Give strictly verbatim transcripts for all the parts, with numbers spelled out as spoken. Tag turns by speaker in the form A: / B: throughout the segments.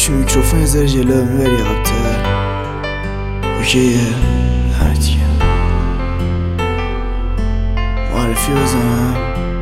A: میشه میکروفون یه جلو میبری عقب‌تر؟ اوکیه؟ دمت گرم. معرفی بزنم؟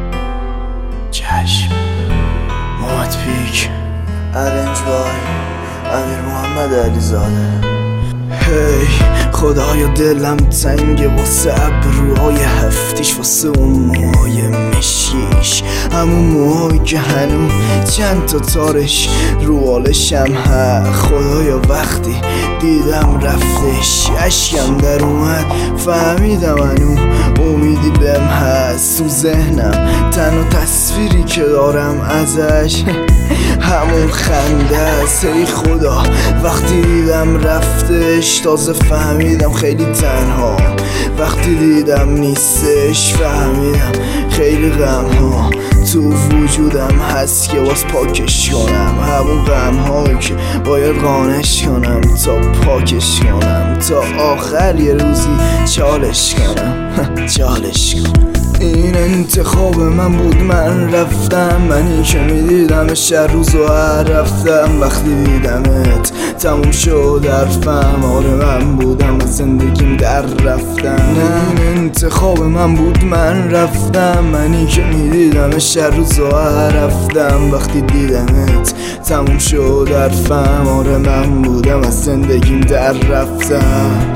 A: چشم. محمد پیک، ارنج بای امیر محمد علیزاده. هی خدایا دلم تنگه واسه ابروهای هفتیش، واسه اون موهای مشکیش، همون موهایی که هنوز چند تا تارش رو بالشم ها. خدایا وقتی دیدم رفتش اشکم در اومد، فهمیدم هنو امیدی بهم هست. تو ذهنم تنها تصویری که دارم ازش همون خنده است. ای خدا وقتی دیدم رفتش تازه فهمیدم خیلی تنها. وقتی دیدم نیستش فهمیدم خیلی غم ها تو وجودم هست که واس پاکش کنم. همون غم هایی که باید قانش کنم تا پاکش کنم، تا آخر یه روزی چالش کنم چالش کنم. این انتخاب من بود، من رفتم، منی که میدیدم شهر روزو رفتم. وقتی دیدمت تموم شد حرفم، آره من بودم از زندگیم در رفتم. این انتخاب من بود، من رفتم، منی که میدیدم شهر روزو رفتم. وقتی دیدمت تموم شد حرفم، آره من بودم از زندگیم در رفتم.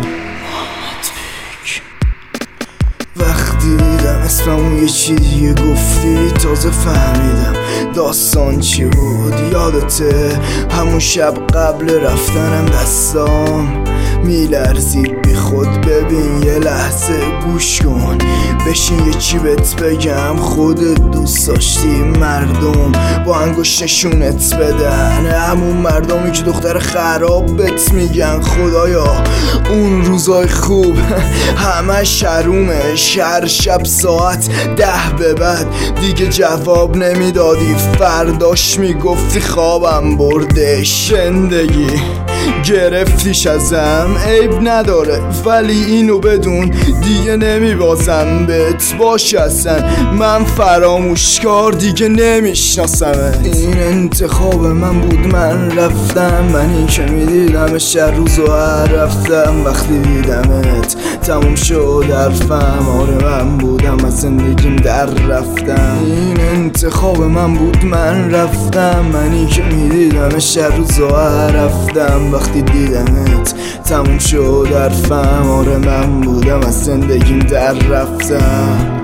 A: وقتی دیدم اسممو یه چی دیگه گفتی تازه فهمیدم داستان چی بود. یادته همون شب قبل رفتنم دستام میلرزید بی خود. ببین یه لحظه گوش کن، بشین یه چی بهت بگم. خودت دوست داشتی مردم با انگشت نشونت بدن، همون مردمی که دختر خراب بهت میگن. خدایا اون روزای خوب همه شرومه، هر شب ساعت ده به بعد دیگه جواب نمیدادی، فرداش میگفتی خوابم بردش. زندگی گرفتیش ازم عیب نداره، ولی اینو بدون دیگه نمیبازم بهت باش اصلا. من فراموشکار دیگه نمیشناسم. این انتخاب من بود، من رفتم، منی که میدیدم شهر روزو رفتم. وقتی دیدمت تموم شد حرفم، آره من بودم از زندگیم در رفتم. این انتخاب من بود، من رفتم، منی که میدیدم شهر روزو رفتم. وقتی دیدمت تموم شد حرفم، آره من بودم از زندگیم در رفتم.